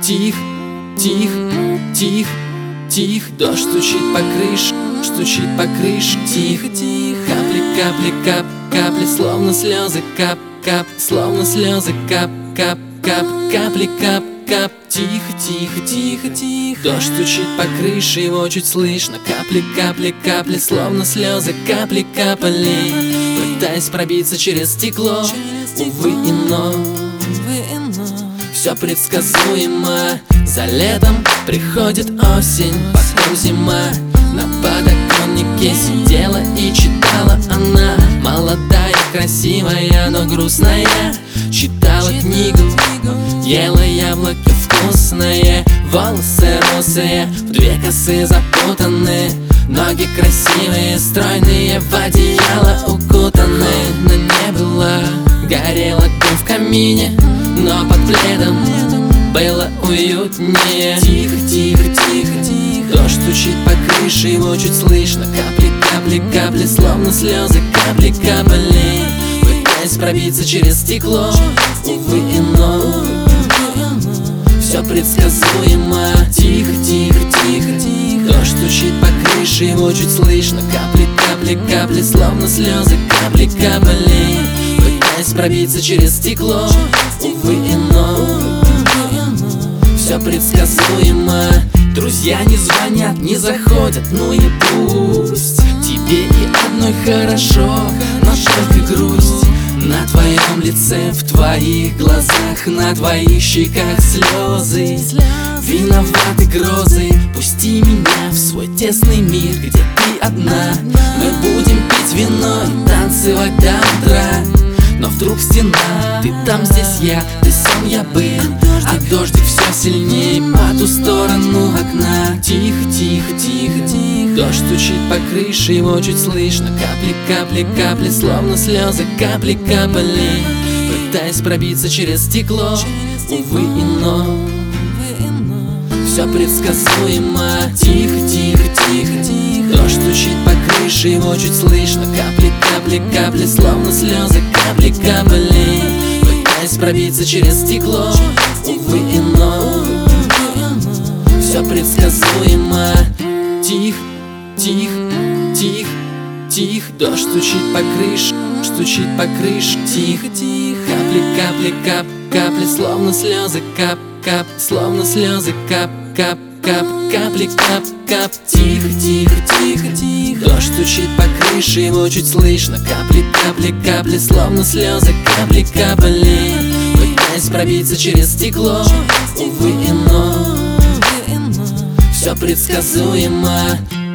Тих, тих, тих, тих. Дождь стучит по крыше, стучит по крыше. Тихо, тихо. Капли, капли, кап, капли, словно слезы. Кап, кап, словно слезы. Кап, кап, кап, капли, кап, кап. Тихо, тихо, тихо, тихо. Дождь стучит по крыше, его чуть слышно. Капли, капли, капли, словно слезы. Капли капали, пытаясь пробиться через стекло. Увы и но, все предсказуемо. За летом приходит осень, потом зима. На подоконнике сидела и читала она. Молодая, красивая, но грустная. Читала книгу, ела яблоки вкусные. Волосы русые, в две косы запутаны. Ноги красивые, стройные, в одеяло укутаны. Но не было, горел огонь в камине, но под пледом было уютнее. Тихо, тихо, тихо, тихо. Дождь стучит по крыше, его чуть слышно. Капли, капли, капли, словно слезы. Капли капали, пытаясь пробиться через стекло. Увы и но, все предсказуемо. Тихо, тихо, тихо, тихо. Дождь стучит по крыше, его чуть слышно. Капли, капли, капли, словно слезы. Капли капали, пытаясь пробиться через стекло. Увы и но, все предсказуемо. Друзья не звонят, не заходят, ну и пусть. Тебе и одной хорошо, но только грусть. На твоем лице, в твоих глазах, на твоих щеках слезы. Виноваты грозы. Пусти меня в свой тесный мир, где ты одна. Мы будем пить вино и танцевать до утра. Но вдруг стена, ты там, здесь я, ты сам, я был. А дождик все сильнее по ту сторону окна. Тихо, тихо, тихо, тихо. Дождь стучит по крыше, его чуть слышно. Капли, капли, капли, словно слезы. Капли капали, пытаясь пробиться через стекло. Увы и но, все предсказуемо. Тихо, тихо, тихо, тихо. Дождь стучит по крыше, его чуть слышно. Капли, капли, капли, словно слезы. Капли капали, пытаясь пробиться через стекло. Увы и но, все предсказуемо. Тихо, тихо, тихо, тихо. Дождь стучит по крыше, стучит по крыше. Тихо, тихо. Капли, капли, кап, капли, словно слезы. Кап, кап, словно слезы. Кап, кап, кап, капли, кап, кап. Тихо, тихо, тихо, тихо. Дождь стучит по крыше, его чуть слышно. Капли, капли, капли, словно слезы. Капли капали, пытаясь пробиться через стекло. Увы и но, все предсказуемо.